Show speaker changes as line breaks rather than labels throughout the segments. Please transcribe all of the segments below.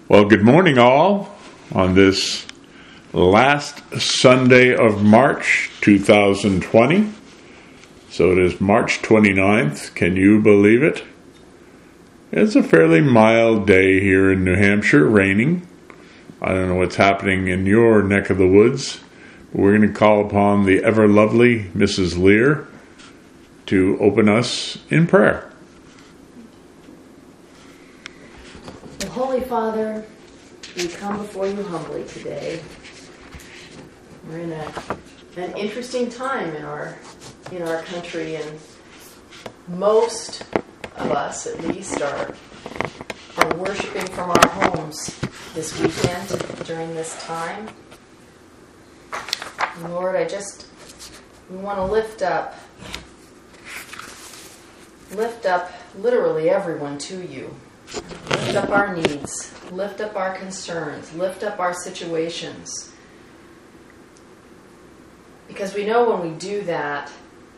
Well, good morning all on this last Sunday of March 2020. So it is March 29th. Can you believe it? It's a fairly mild day here in New Hampshire, raining. I don't know what's happening in your neck of the woods, but we're going to call upon the ever lovely Mrs. Lear to open us in prayer.
Holy Father, we come before you humbly today. We're in an interesting time in our country, and most of us, at least, are worshiping from our homes this weekend during this time. And Lord, we want to lift up literally everyone to you. Lift up our needs, lift up our concerns, lift up our situations. Because we know when we do that,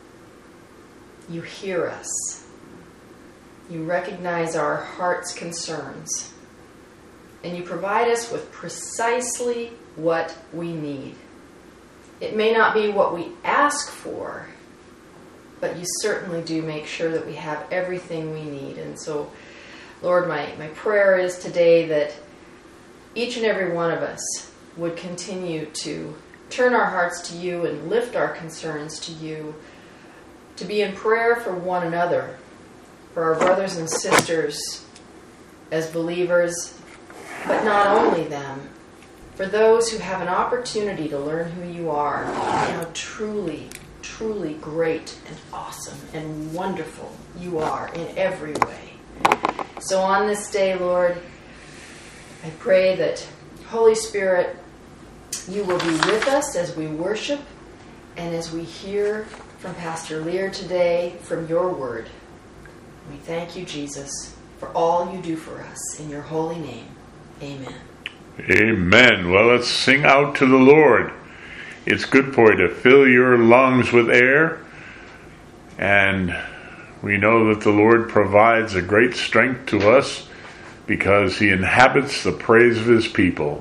you hear us. You recognize our heart's concerns. And you provide us with precisely what we need. It may not be what we ask for, but you certainly do make sure that we have everything we need. And so, Lord, my prayer is today that each and every one of us would continue to turn our hearts to you and lift our concerns to you, to be in prayer for one another, for our brothers and sisters as believers, but not only them, for those who have an opportunity to learn who you are and how truly, truly great and awesome and wonderful you are in every way. So on this day, Lord, I pray that, Holy Spirit, you will be with us as we worship and as we hear from Pastor Lear today from your word. We thank you, Jesus, for all you do for us. In your holy name, amen.
Amen. Well, let's sing out to the Lord. It's good for you to fill your lungs with air, and we know that the Lord provides a great strength to us because he inhabits the praise of his people.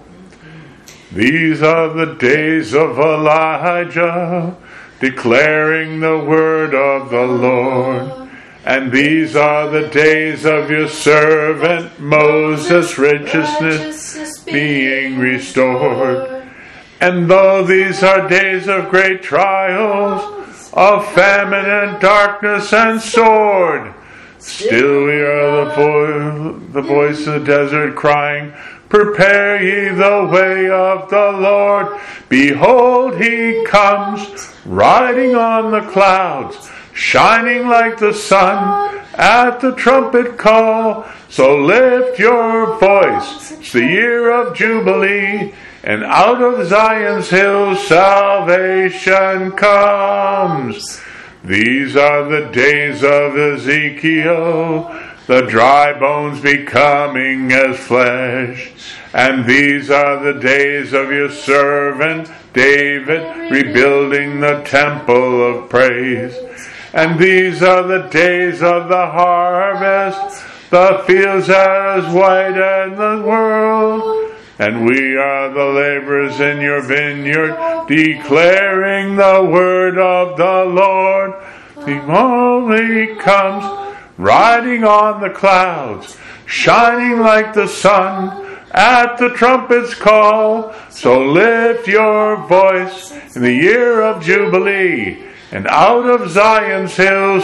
These are the days of Elijah, declaring the word of the Lord. And these are the days of your servant Moses, righteousness being restored. And though these are days of great trials, of famine and darkness and sword, still we are the voice of the desert crying, prepare ye the way of the Lord. Behold, he comes, riding on the clouds, shining like the sun at the trumpet call. So lift your voice, it's the year of Jubilee, and out of Zion's hill salvation comes. These are the days of Ezekiel, the dry bones becoming as flesh. And these are the days of your servant David, rebuilding the temple of praise. And these are the days of the harvest, the fields as white as the world. And we are the laborers in your vineyard, declaring the word of the Lord. He only comes, riding on the clouds, shining like the sun at the trumpet's call. So lift your voice in the year of Jubilee, and out of Zion's hill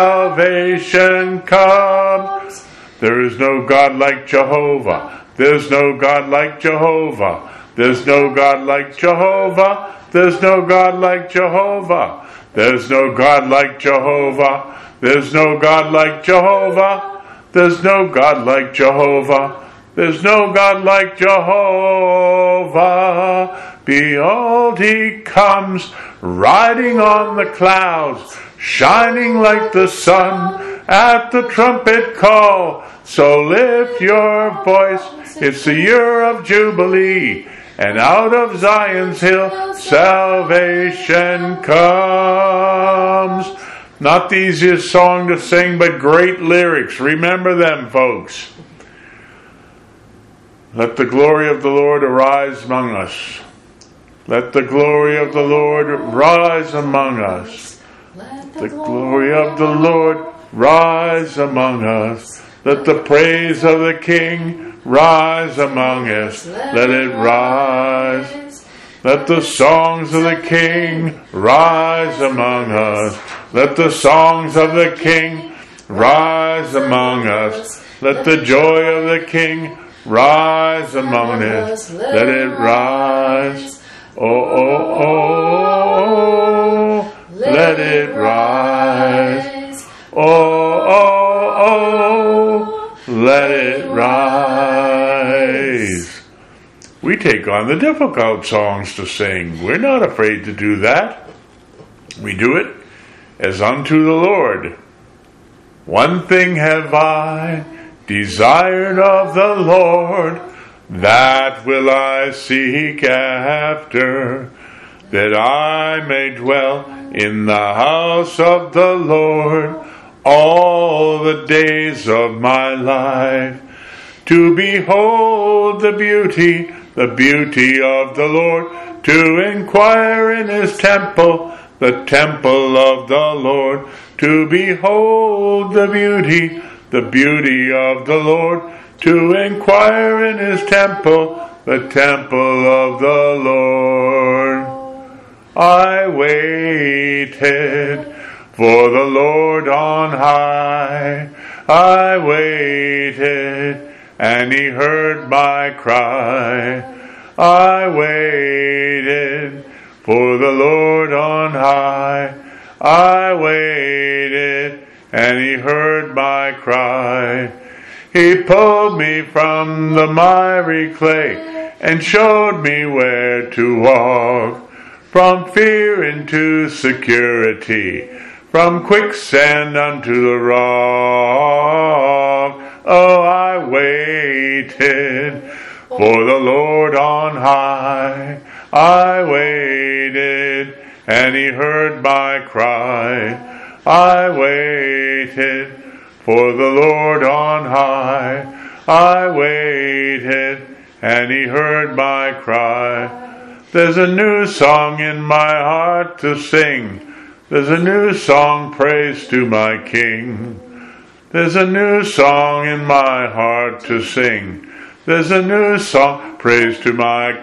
salvation comes. There is no God like Jehovah. There's no God like Jehovah. There's no God like Jehovah. There's no God like Jehovah. There's no God like Jehovah. There's no God like Jehovah. There's no God like Jehovah. There's no God like Jehovah. Behold, he comes, riding on the clouds, shining like the sun at the trumpet call. So lift your voice, it's the year of Jubilee, and out of Zion's hill salvation comes. Not the easiest song to sing, but great lyrics. Remember them, folks. Let the glory of the Lord arise among us. Let the glory of the Lord rise among us. Let the glory of the Lord rise among us. Let the praise of the King rise among us. Let it rise. Let the songs of the King rise among us. Let the songs of the King rise among us. Let the joy of the King rise among us. Let it rise. Oh, oh, oh, let it rise. Oh, oh, oh, let it rise. We take on the difficult songs to sing. We're not afraid to do that. We do it as unto the Lord. One thing have I desired of the Lord, that will I seek after, that I may dwell in the house of the Lord all the days of my life, to behold the beauty of the Lord, to inquire in his temple, the temple of the Lord, to behold the beauty of the Lord, to inquire in his temple, the temple of the Lord. I waited for the Lord on high. I waited, and he heard my cry. I waited for the Lord on high. I waited, and he heard my cry. He pulled me from the miry clay and showed me where to walk, from fear into security, from quicksand unto the rock. Oh, I waited for the Lord on high. I waited, and he heard my cry. I waited for the Lord on high. I waited, and he heard my cry. There's a new song in my heart to sing. There's a new song, praise to my King. There's a new song in my heart to sing. There's a new song, praise to my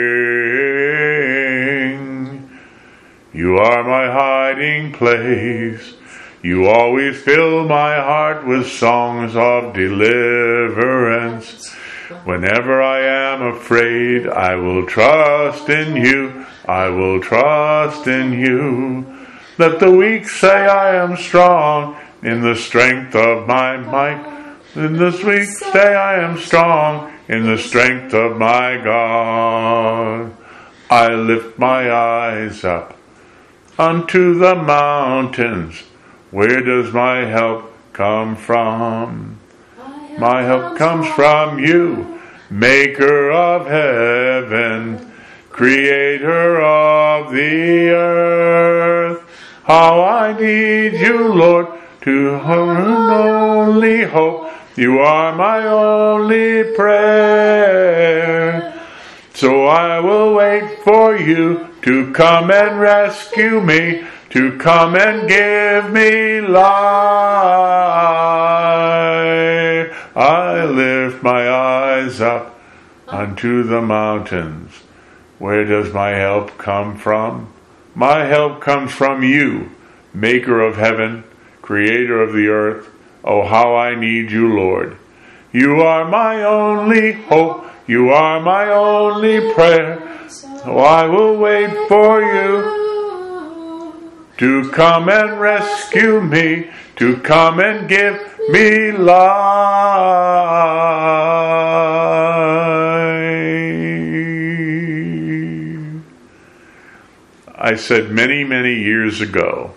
King. You are my hiding place. You always fill my heart with songs of deliverance. Whenever I am afraid, I will trust in you. I will trust in you. Let the weak say I am strong in the strength of my might. Let the weak say I am strong in the strength of my God. I lift my eyes up unto the mountains. Where does my help come from? My help comes from you, maker of heaven, creator of the earth. How I need you, Lord, to only hope. You are my only prayer. So I will wait for you to come and rescue me, to come and give me life. I lift my eyes up unto the mountains. Where does my help come from? My help comes from you, maker of heaven, creator of the earth. Oh, how I need you, Lord. You are my only hope. You are my only prayer. So I will wait for you to come and rescue me, to come and give me life. I said many, many years ago,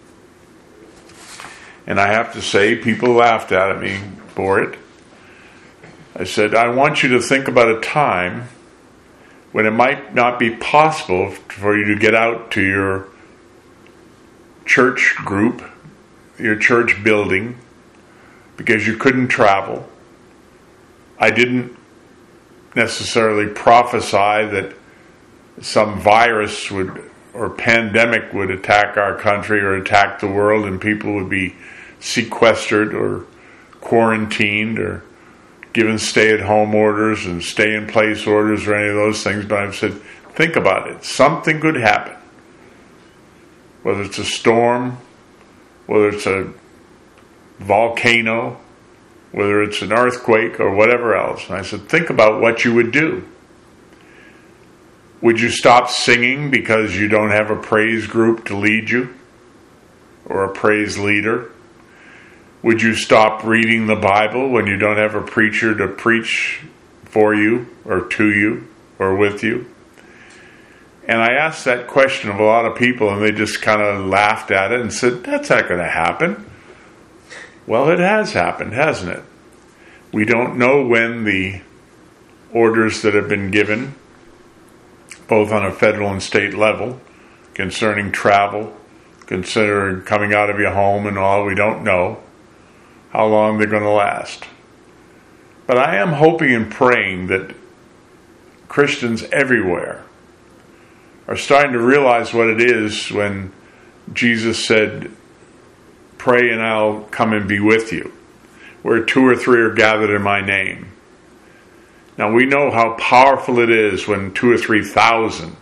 and I have to say, people laughed at me for it. I said, I want you to think about a time when it might not be possible for you to get out to your church group, your church building, because you couldn't travel. I didn't necessarily prophesy that some virus or pandemic would attack our country or attack the world and people would be sequestered or quarantined or given stay-at-home orders and stay-in-place orders or any of those things. But I've said, think about it. Something could happen. Whether it's a storm, whether it's a volcano, whether it's an earthquake or whatever else. And I said, think about what you would do. Would you stop singing because you don't have a praise group to lead you? Or a praise leader? Would you stop reading the Bible when you don't have a preacher to preach for you or to you or with you? And I asked that question of a lot of people and they just kind of laughed at it and said, that's not going to happen. Well, it has happened, hasn't it? We don't know when the orders that have been given, both on a federal and state level, concerning travel, considering coming out of your home and all, we don't know how long they're going to last. But I am hoping and praying that Christians everywhere are starting to realize what it is when Jesus said, pray and I'll come and be with you, where 2 or 3 are gathered in my name. Now we know how powerful it is when 2 or 3,000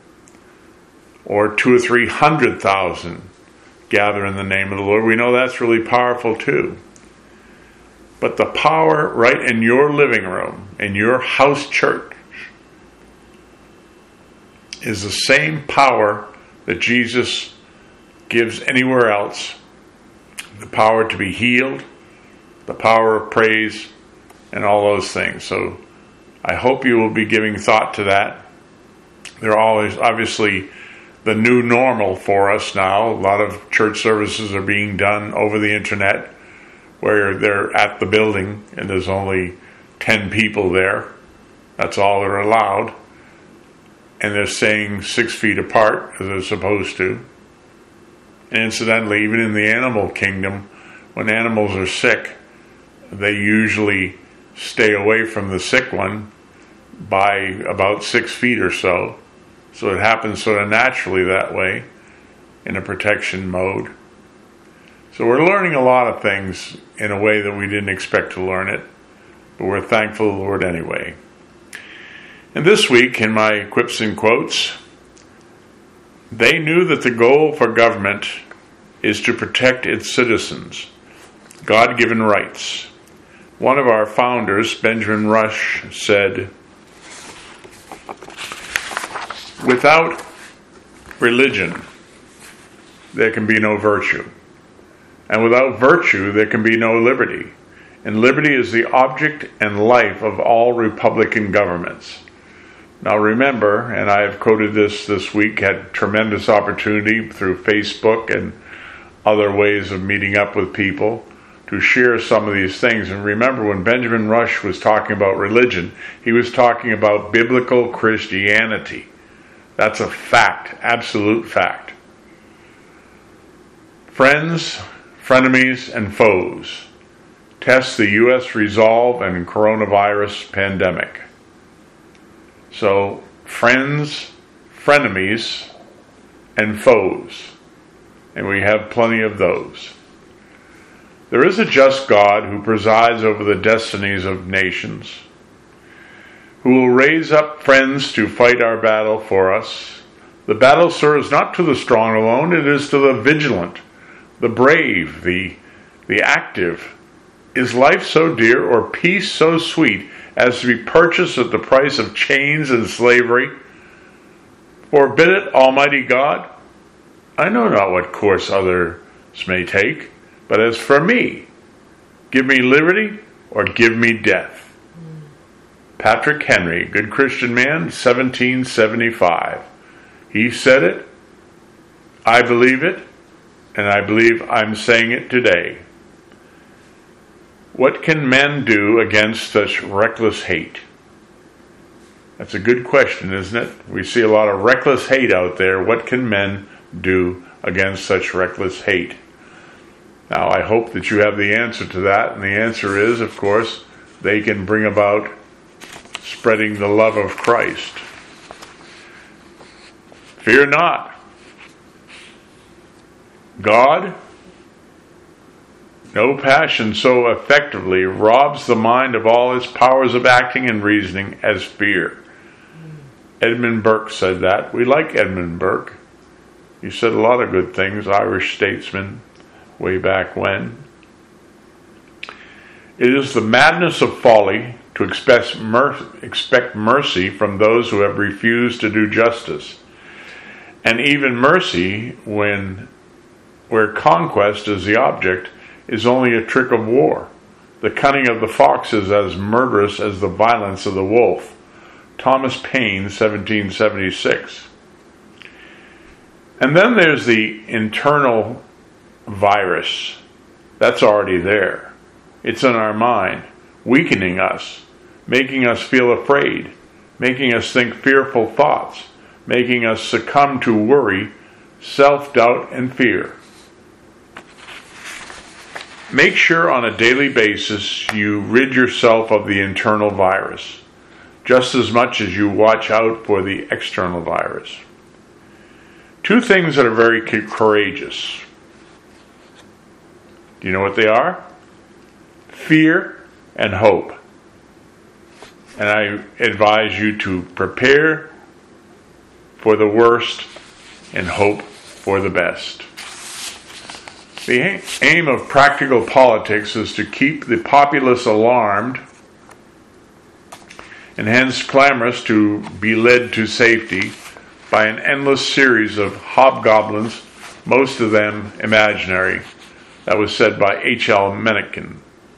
or 2 or 300,000 gather in the name of the Lord. We know that's really powerful too. But the power right in your living room, in your house church, is the same power that Jesus gives anywhere else. The power to be healed, the power of praise, and all those things. So I hope you will be giving thought to that. They're always obviously the new normal for us now. A lot of church services are being done over the internet where they're at the building and there's only 10 people there. That's all they're allowed. And they're staying 6 feet apart as they're supposed to. And incidentally, even in the animal kingdom, when animals are sick, they usually stay away from the sick one by about 6 feet or so. So it happens sort of naturally that way in a protection mode. So we're learning a lot of things in a way that we didn't expect to learn it, but we're thankful to the Lord anyway. And this week, in my quips and quotes, they knew that the goal for government is to protect its citizens, God-given rights. One of our founders, Benjamin Rush, said, without religion, there can be no virtue. And without virtue, there can be no liberty. And liberty is the object and life of all Republican governments. Now remember, and I have quoted this week, had tremendous opportunity through Facebook and other ways of meeting up with people to share some of these things. And remember, when Benjamin Rush was talking about religion, he was talking about biblical Christianity. That's a fact, absolute fact. Friends, frenemies, and foes. Test the U.S. resolve and coronavirus pandemic. So, friends, frenemies, and foes. And we have plenty of those. There is a just God who presides over the destinies of nations, who will raise up friends to fight our battle for us. The battle, sir, is not to the strong alone, it is to the vigilant, the brave, the active. Is life so dear or peace so sweet as to be purchased at the price of chains and slavery? Forbid it, Almighty God. I know not what course others may take, but as for me, give me liberty or give me death. Patrick Henry, good Christian man, 1775. He said it, I believe it, and I believe I'm saying it today. What can men do against such reckless hate? That's a good question, isn't it? We see a lot of reckless hate out there. What can men do against such reckless hate? Now, I hope that you have the answer to that, and the answer is, of course, they can bring about spreading the love of Christ. Fear not. God, no passion so effectively robs the mind of all its powers of acting and reasoning as fear. Edmund Burke said that. We like Edmund Burke. He said a lot of good things, Irish statesman, way back when. It is the madness of folly to expect mercy from those who have refused to do justice, and even mercy where conquest is the object is only a trick of war. The cunning of the fox is as murderous as the violence of the wolf. Thomas Paine, 1776. And then there's the internal virus. That's already there. It's in our mind, weakening us, making us feel afraid, making us think fearful thoughts, making us succumb to worry, self-doubt, and fear. Make sure on a daily basis you rid yourself of the internal virus, just as much as you watch out for the external virus. Two things that are very courageous. Do you know what they are? Fear and hope. And I advise you to prepare for the worst and hope for the best. The aim of practical politics is to keep the populace alarmed and hence clamorous to be led to safety by an endless series of hobgoblins, most of them imaginary. That was said by H.L. Mencken.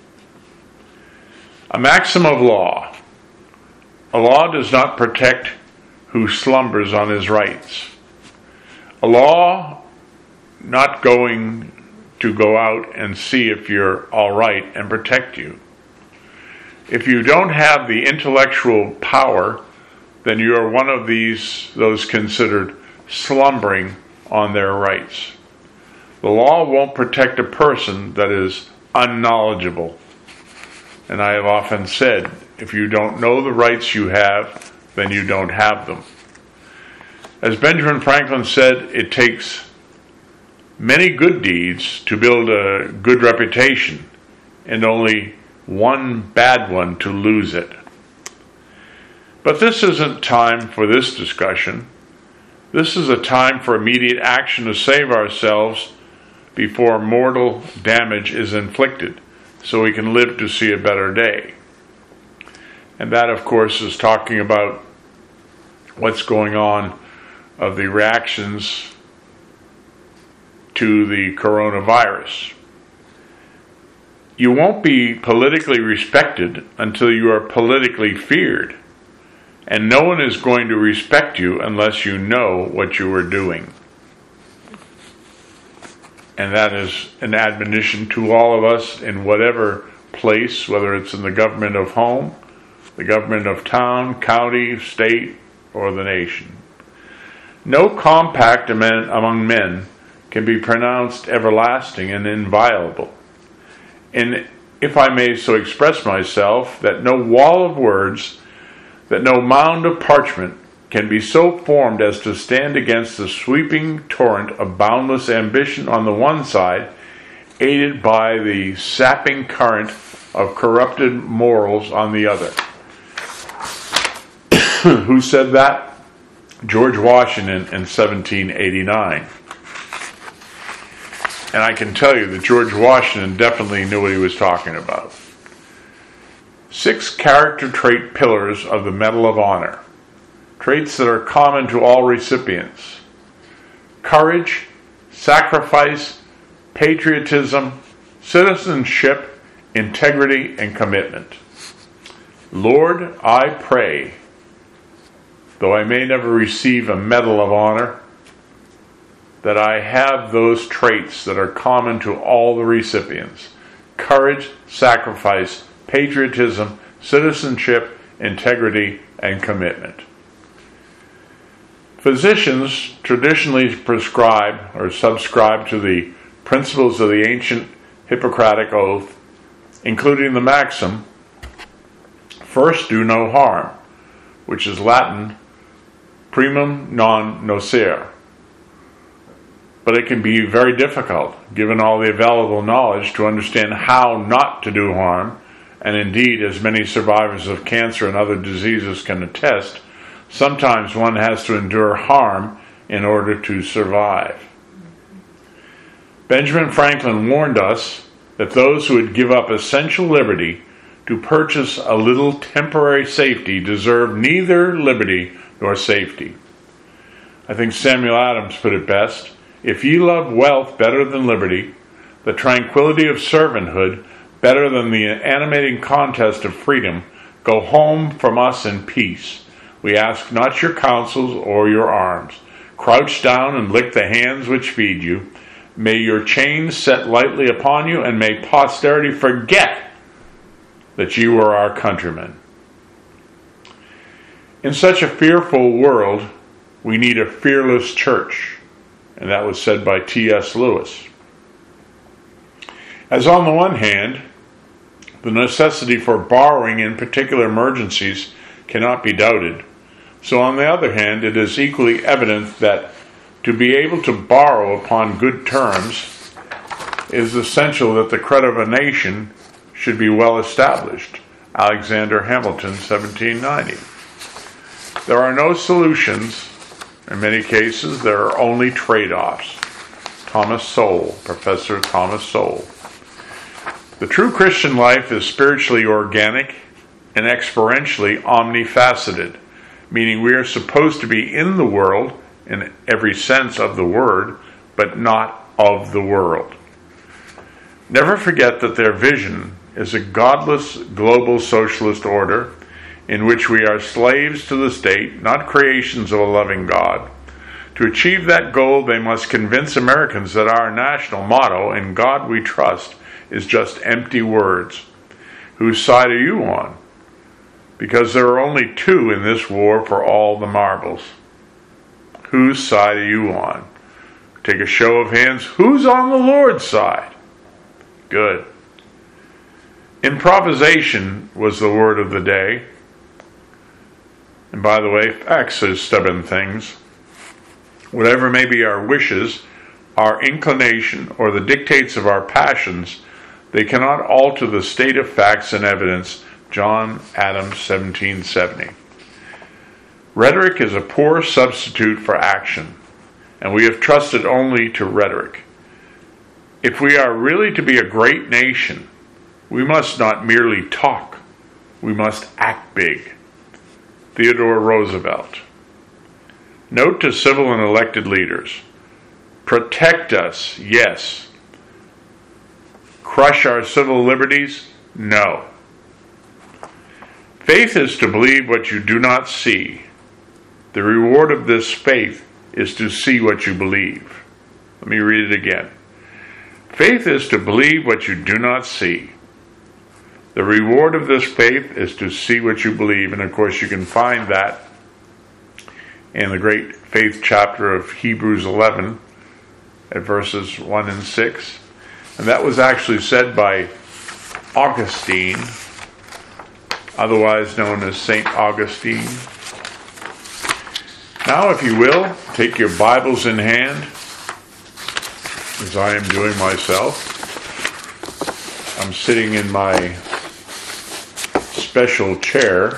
A maxim of law. A law does not protect who slumbers on his rights. A law not going to go out and see if you're all right and protect you. If you don't have the intellectual power, then you are one of those considered slumbering on their rights. The law won't protect a person that is unknowledgeable. And I have often said, if you don't know the rights you have, then you don't have them. As Benjamin Franklin said, it takes many good deeds to build a good reputation, and only one bad one to lose it. But this isn't time for this discussion. This is a time for immediate action to save ourselves before mortal damage is inflicted, so we can live to see a better day. And that, of course, is talking about what's going on of the reactions to the coronavirus. You won't be politically respected until you are politically feared. And no one is going to respect you unless you know what you are doing. And that is an admonition to all of us in whatever place, whether it's in the government of home, the government of town, county, state, or the nation. No compact among men can be pronounced everlasting and inviolable. And if I may so express myself, that no wall of words, that no mound of parchment can be so formed as to stand against the sweeping torrent of boundless ambition on the one side, aided by the sapping current of corrupted morals on the other. Who said that? George Washington in 1789. And I can tell you that George Washington definitely knew what he was talking about. 6 character trait pillars of the Medal of Honor. Traits that are common to all recipients. Courage, sacrifice, patriotism, citizenship, integrity, and commitment. Lord, I pray, though I may never receive a Medal of Honor, that I have those traits that are common to all the recipients. Courage, sacrifice, patriotism, citizenship, integrity, and commitment. Physicians traditionally prescribe or subscribe to the principles of the ancient Hippocratic Oath, including the maxim, first do no harm, which is Latin primum non nocere. But it can be very difficult, given all the available knowledge, to understand how not to do harm, and indeed, as many survivors of cancer and other diseases can attest, sometimes one has to endure harm in order to survive. Benjamin Franklin warned us that those who would give up essential liberty to purchase a little temporary safety deserve neither liberty nor safety. I think Samuel Adams put it best: if ye love wealth better than liberty, the tranquility of servanthood better than the animating contest of freedom, go home from us in peace. We ask not your counsels or your arms. Crouch down and lick the hands which feed you. May your chains set lightly upon you, and may posterity forget that you are our countrymen. In such a fearful world, we need a fearless church. And that was said by T.S. Lewis. As on the one hand, the necessity for borrowing in particular emergencies cannot be doubted, so on the other hand, it is equally evident that to be able to borrow upon good terms is essential that the credit of a nation should be well established. Alexander Hamilton, 1790. There are no solutions. In many cases, there are only trade-offs. Thomas Sowell, Professor Thomas Sowell. The true Christian life is spiritually organic and experientially omnifaceted, meaning we are supposed to be in the world in every sense of the word, but not of the world. Never forget that their vision is a godless global socialist order in which we are slaves to the state, not creations of a loving God. To achieve that goal, they must convince Americans that our national motto, "In God We Trust," is just empty words. Whose side are you on? Because there are only two in this war for all the marbles. Whose side are you on? Take a show of hands. Who's on the Lord's side? Good. Improvisation was the word of the day. And by the way, facts are stubborn things. Whatever may be our wishes, our inclination, or the dictates of our passions, they cannot alter the state of facts and evidence. John Adams, 1770. Rhetoric is a poor substitute for action, and we have trusted only to rhetoric. If we are really to be a great nation, we must not merely talk, we must act big. Theodore Roosevelt. Note to civil and elected leaders: protect us, yes. Crush our civil liberties? No. Faith is to believe what you do not see. The reward of this faith is to see what you believe. Let me read it again. Faith is to believe what you do not see. The reward of this faith is to see what you believe. And of course, you can find that in the great faith chapter of Hebrews 11 at verses 1 and 6. And that was actually said by Augustine, otherwise known as St. Augustine. Now, if you will, take your Bibles in hand, as I am doing myself. I'm sitting in my special chair,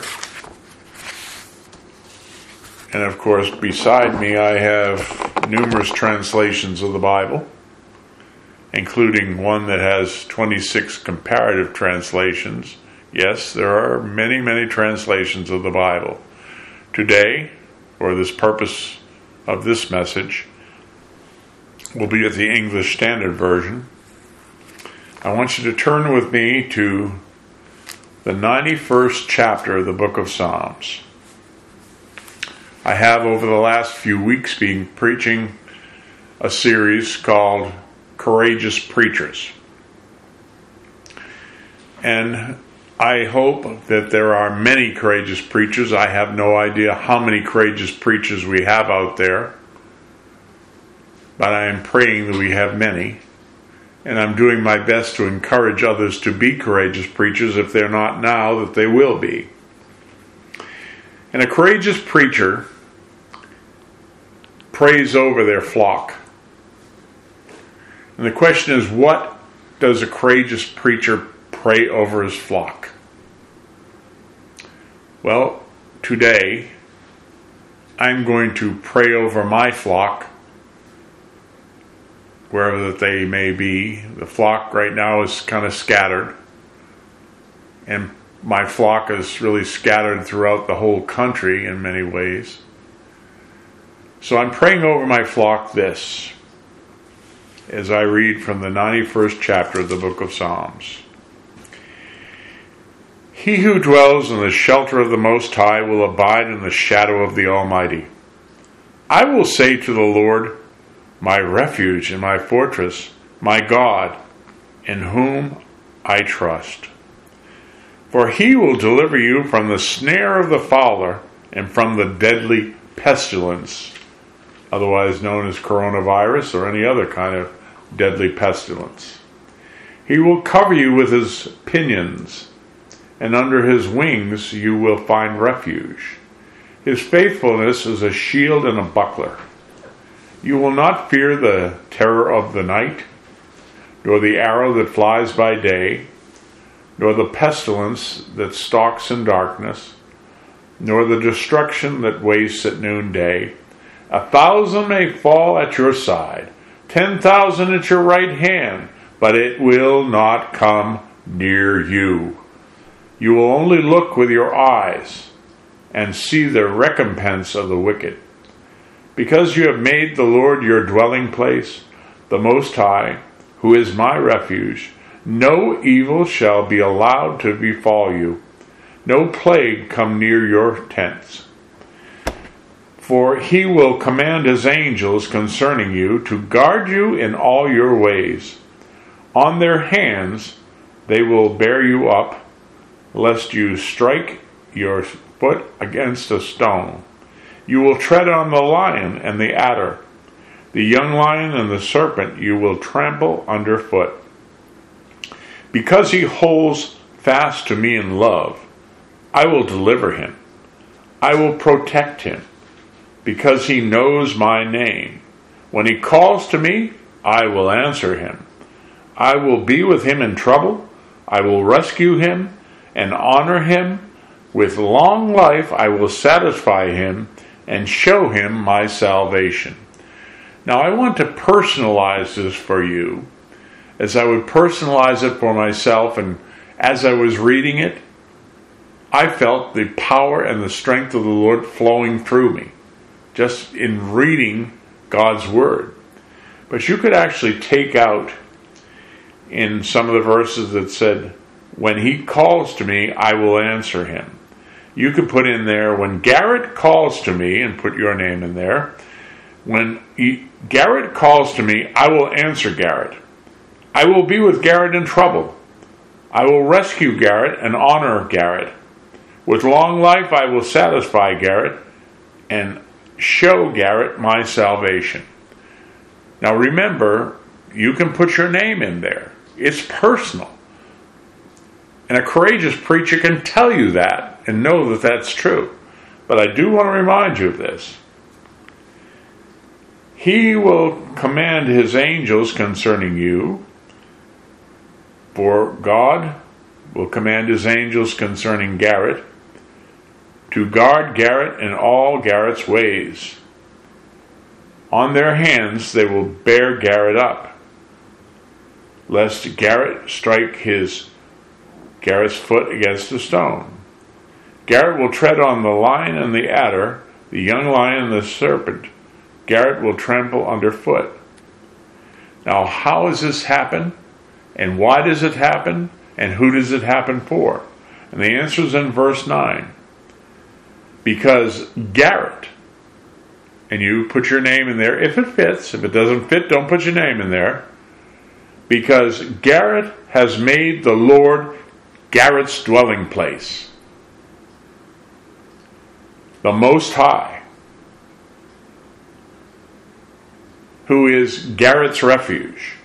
and of course, beside me I have numerous translations of the Bible, including one that has 26 comparative translations. Yes, there are many, many translations of the Bible. Today, for this purpose of this message, we'll be at the English Standard Version. I want you to turn with me to the 91st chapter of the book of Psalms. I have, over the last few weeks, been preaching a series called Courageous Preachers. And I hope that there are many courageous preachers. I have no idea how many courageous preachers we have out there, but I am praying that we have many. And I'm doing my best to encourage others to be courageous preachers. If they're not now, that they will be. And a courageous preacher prays over their flock. And the question is, what does a courageous preacher pray over his flock? Well, today, I'm going to pray over my flock, wherever that they may be. The flock right now is kind of scattered, and my flock is really scattered throughout the whole country in many ways. So I'm praying over my flock this, as I read from the 91st chapter of the book of Psalms. He who dwells in the shelter of the Most High will abide in the shadow of the Almighty. I will say to the Lord, my refuge and my fortress, my God, in whom I trust. For he will deliver you from the snare of the fowler and from the deadly pestilence, otherwise known as coronavirus or any other kind of deadly pestilence. He will cover you with his pinions, and under his wings you will find refuge. His faithfulness is a shield and a buckler. You will not fear the terror of the night, nor the arrow that flies by day, nor the pestilence that stalks in darkness, nor the destruction that wastes at noonday. 1,000 may fall at your side, 10,000 at your right hand, but it will not come near you. You will only look with your eyes and see the recompense of the wicked. Because you have made the Lord your dwelling place, the Most High, who is my refuge, no evil shall be allowed to befall you, no plague come near your tents. For he will command his angels concerning you to guard you in all your ways. On their hands they will bear you up, lest you strike your foot against a stone. You will tread on the lion and the adder. The young lion and the serpent you will trample underfoot. Because he holds fast to me in love, I will deliver him. I will protect him, because he knows my name. When he calls to me, I will answer him. I will be with him in trouble. I will rescue him and honor him. With long life I will satisfy him and show him my salvation. Now I want to personalize this for you, as I would personalize it for myself, and as I was reading it, I felt the power and the strength of the Lord flowing through me, just in reading God's Word. But you could actually take out in some of the verses that said, when he calls to me, I will answer him. You could put in there, when Garrett calls to me, and put your name in there. When Garrett calls to me, I will answer Garrett. I will be with Garrett in trouble. I will rescue Garrett and honor Garrett. With long life I will satisfy Garrett and show Garrett my salvation. Now remember, you can put your name in there. It's personal. And a courageous preacher can tell you that and know that that's true. But I do want to remind you of this. He will command his angels concerning you, for God will command his angels concerning Garrett, to guard Garrett in all Garrett's ways. On their hands they will bear Garrett up, lest Garrett strike Garrett's foot against a stone. Garrett will tread on the lion and the adder, the young lion and the serpent. Garrett will trample underfoot. Now, how does this happen? And why does it happen? And who does it happen for? And the answer is in verse 9. Because Garrett, and you put your name in there if it fits. If it doesn't fit, don't put your name in there. Because Garrett has made the Lord Garrett's dwelling place, the Most High, who is Garrett's refuge.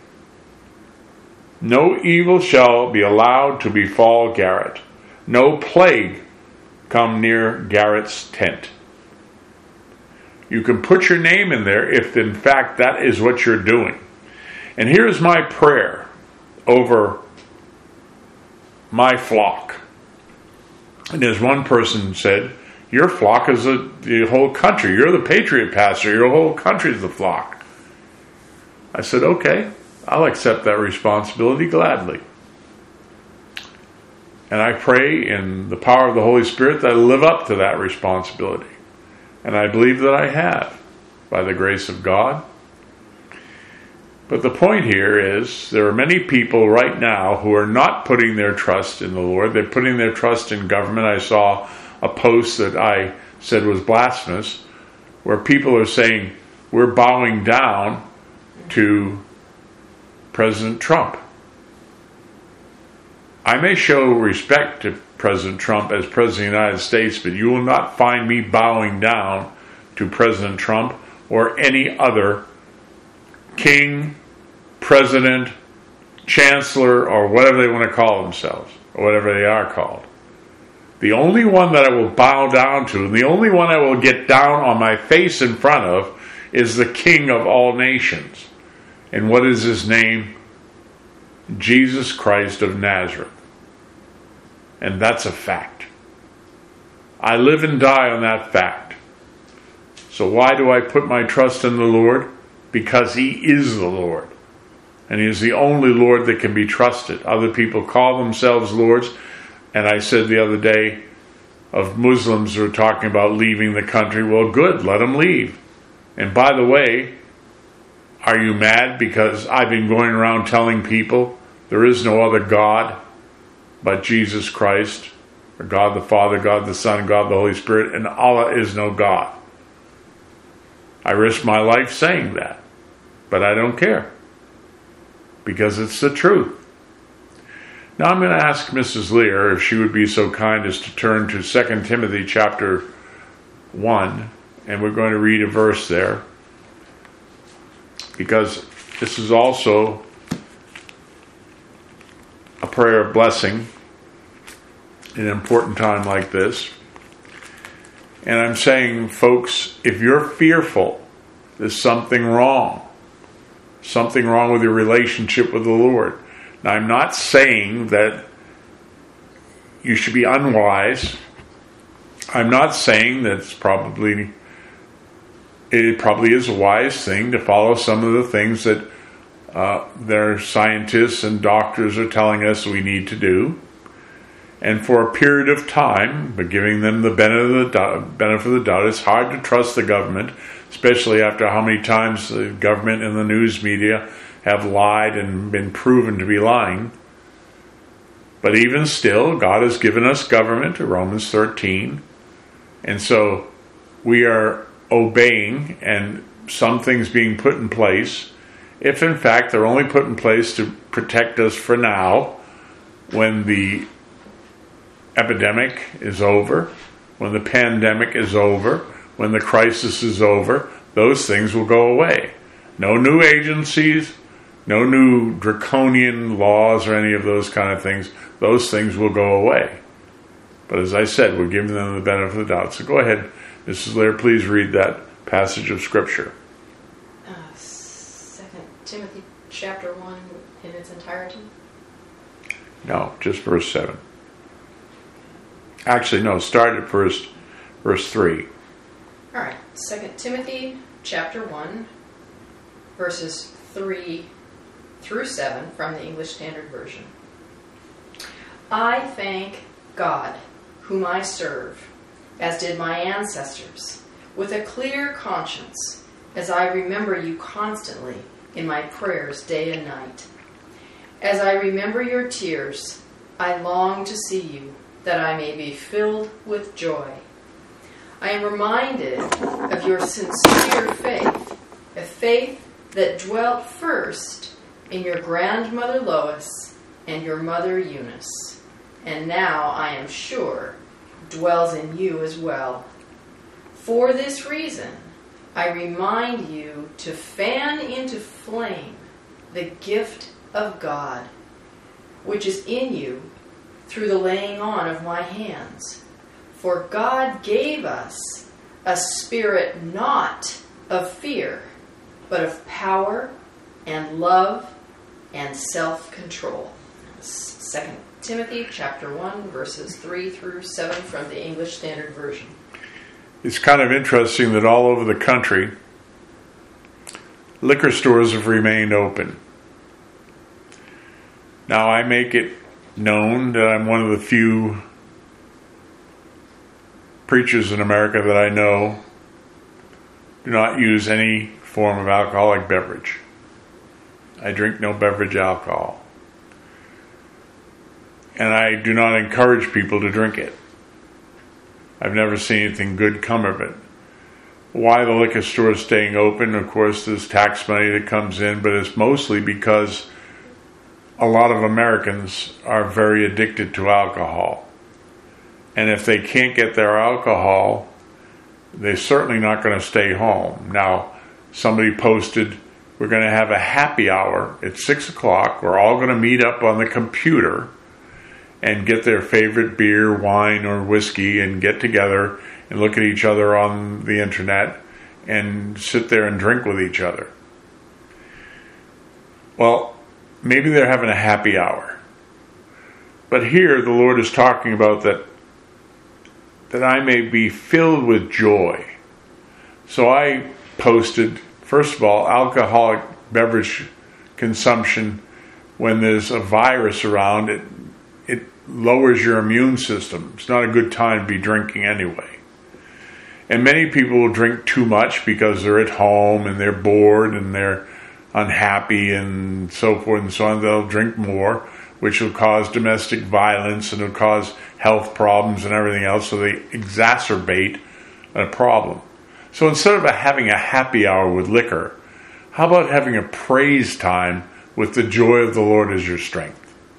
No evil shall be allowed to befall Garrett. No plague come near Garrett's tent. You can put your name in there if in fact that is what you're doing. And here's my prayer over my flock. And as one person said, your flock is the whole country. You're the patriot pastor. Your whole country is the flock. I said, okay, I'll accept that responsibility gladly. And I pray in the power of the Holy Spirit that I live up to that responsibility. And I believe that I have, by the grace of God. But the point here is, there are many people right now who are not putting their trust in the Lord. They're putting their trust in government. I saw a post that I said was blasphemous, where people are saying, we're bowing down to President Trump. I may show respect to President Trump as President of the United States, but you will not find me bowing down to President Trump or any other king, president, chancellor, or whatever they want to call themselves, or whatever they are called. The only one that I will bow down to, and the only one I will get down on my face in front of, is the King of all nations. And what is his name? Jesus Christ of Nazareth. And that's a fact. I live and die on that fact. So why do I put my trust in the Lord? Because he is the Lord. And he is the only Lord that can be trusted. Other people call themselves lords. And I said the other day of Muslims who are talking about leaving the country. Well, good, let them leave. And by the way, are you mad because I've been going around telling people there is no other God but Jesus Christ, or God the Father, God the Son, God the Holy Spirit, and Allah is no God? I risk my life saying that, but I don't care, because it's the truth. Now I'm going to ask Mrs. Lear if she would be so kind as to turn to 2 Timothy chapter 1, and we're going to read a verse there, because this is also a prayer of blessing in an important time like this. And I'm saying, folks, if you're fearful, there's something wrong. Something wrong with your relationship with the Lord. Now, I'm not saying that you should be unwise. I'm not saying that it probably is a wise thing to follow some of the things that their scientists and doctors are telling us we need to do. And for a period of time, but giving them the benefit of the doubt, it's hard to trust the government, especially after how many times the government and the news media have lied and been proven to be lying. But even still, God has given us government, Romans 13. And so we are obeying, and some things being put in place, if in fact they're only put in place to protect us for now, when the epidemic is over, when the pandemic is over, when the crisis is over, those things will go away. No new agencies, no new draconian laws or any of those kind of things. Those things will go away. But as I said, we're giving them the benefit of the doubt. So go ahead, Mrs. Lair, please read that passage of Scripture.
2 Timothy chapter 1 in its entirety?
No, just verse 7. Actually, no, start at verse 3.
All right, 2 Timothy chapter 1, verses 3 through 7 from the English Standard Version. I thank God, whom I serve, as did my ancestors, with a clear conscience, as I remember you constantly in my prayers day and night. As I remember your tears, I long to see you, that I may be filled with joy. I am reminded of your sincere faith, a faith that dwelt first in your grandmother Lois and your mother Eunice, and now, I am sure, dwells in you as well. For this reason, I remind you to fan into flame the gift of God, which is in you through the laying on of my hands. For God gave us a spirit not of fear, but of power and love and self-control. 2 Timothy chapter 1, verses 3 through 7 from the English Standard Version.
It's kind of interesting that all over the country, liquor stores have remained open. Now, I make it known that I'm one of the few preachers in America that I know do not use any form of alcoholic beverage. I drink no beverage alcohol. And I do not encourage people to drink it. I've never seen anything good come of it. Why the liquor store is staying open? Of course, there's tax money that comes in, but it's mostly because a lot of Americans are very addicted to alcohol. And if they can't get their alcohol, they're certainly not going to stay home. Now, somebody posted, we're going to have a happy hour at 6 o'clock. We're all going to meet up on the computer and get their favorite beer, wine, or whiskey and get together and look at each other on the internet and sit there and drink with each other. Well, maybe they're having a happy hour. But here the Lord is talking about that I may be filled with joy. So I posted, first of all, alcoholic beverage consumption when there's a virus around, it lowers your immune system. It's not a good time to be drinking anyway. And many people will drink too much because they're at home and they're bored and they're unhappy and so forth and so on. They'll drink more, which will cause domestic violence and will cause health problems and everything else, so they exacerbate a problem. So instead of having a happy hour with liquor, how about having a praise time with the joy of the Lord as your strength?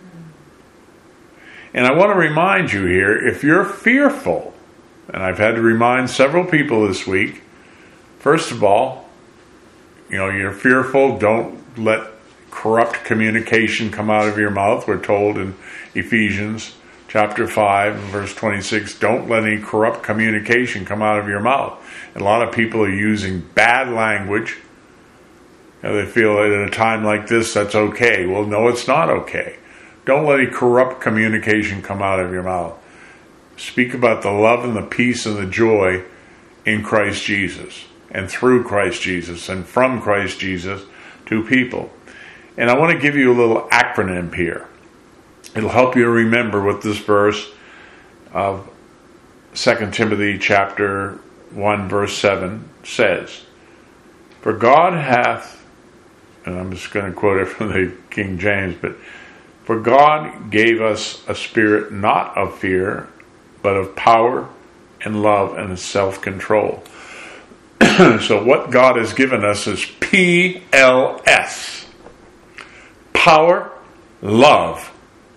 And I want to remind you here, if you're fearful, and I've had to remind several people this week, first of all, you're fearful, don't let corrupt communication come out of your mouth. We're told in Ephesians chapter 5, verse 26, don't let any corrupt communication come out of your mouth. And a lot of people are using bad language. They feel that at a time like this, that's okay. Well, no, it's not okay. Don't let any corrupt communication come out of your mouth. Speak about the love and the peace and the joy in Christ Jesus and through Christ Jesus and from Christ Jesus to people. And I want to give you a little acronym here. It'll help you remember what this verse of 2 Timothy chapter 1 verse 7 says. For God hath, and I'm just going to quote it from the King James, but for God gave us a spirit not of fear, but of power and love and self-control. So what God has given us is PLS. Power, love,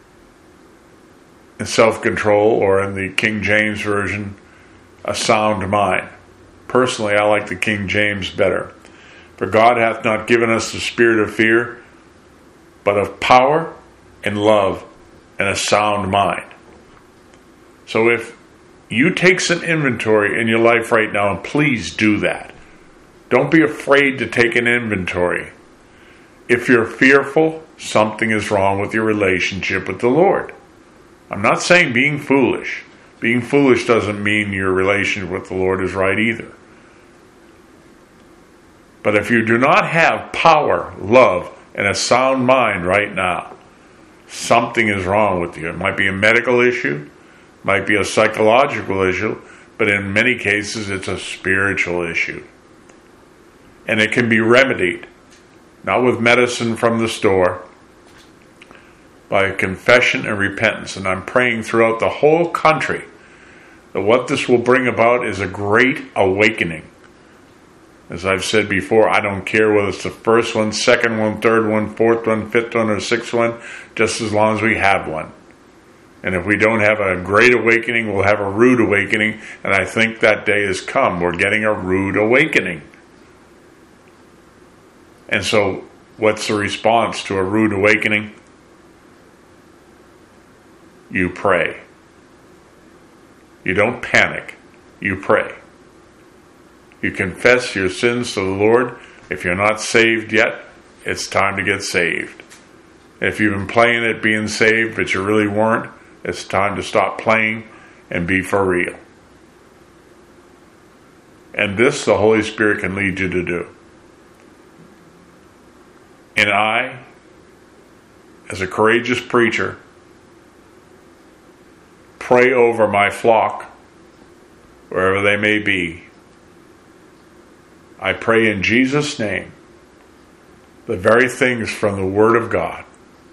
and self-control, or in the King James Version, a sound mind. Personally, I like the King James better. For God hath not given us the spirit of fear, but of power and love and a sound mind. So if you take some inventory in your life right now, and please do that. Don't be afraid to take an inventory. If you're fearful, something is wrong with your relationship with the Lord. I'm not saying being foolish. Being foolish doesn't mean your relationship with the Lord is right either. But if you do not have power, love, and a sound mind right now, something is wrong with you. It might be a medical issue, might be a psychological issue, but in many cases it's a spiritual issue. And it can be remedied, not with medicine from the store, by confession and repentance. And I'm praying throughout the whole country that what this will bring about is a great awakening. As I've said before, I don't care whether it's the first one, second one, third one, fourth one, fifth one, or sixth one, just as long as we have one. And if we don't have a great awakening, we'll have a rude awakening. And I think that day has come. We're getting a rude awakening. And so, what's the response to a rude awakening? You pray. You don't panic. You pray. You confess your sins to the Lord. If you're not saved yet, it's time to get saved. If you've been playing at being saved, but you really weren't, it's time to stop playing and be for real. And this the Holy Spirit can lead you to do. And I, as a courageous preacher, pray over my flock, wherever they may be. I pray in Jesus' name the very things from the Word of God,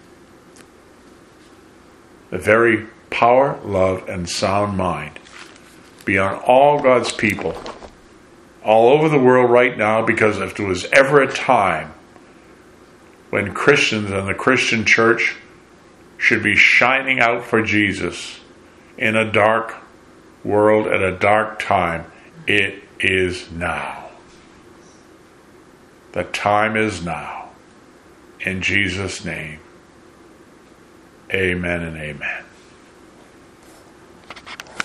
the very power, love, and sound mind be on all God's people all over the world right now, because if there was ever a time when Christians and the Christian church should be shining out for Jesus in a dark world at a dark time, it is now. The time is now. In Jesus' name, amen and amen.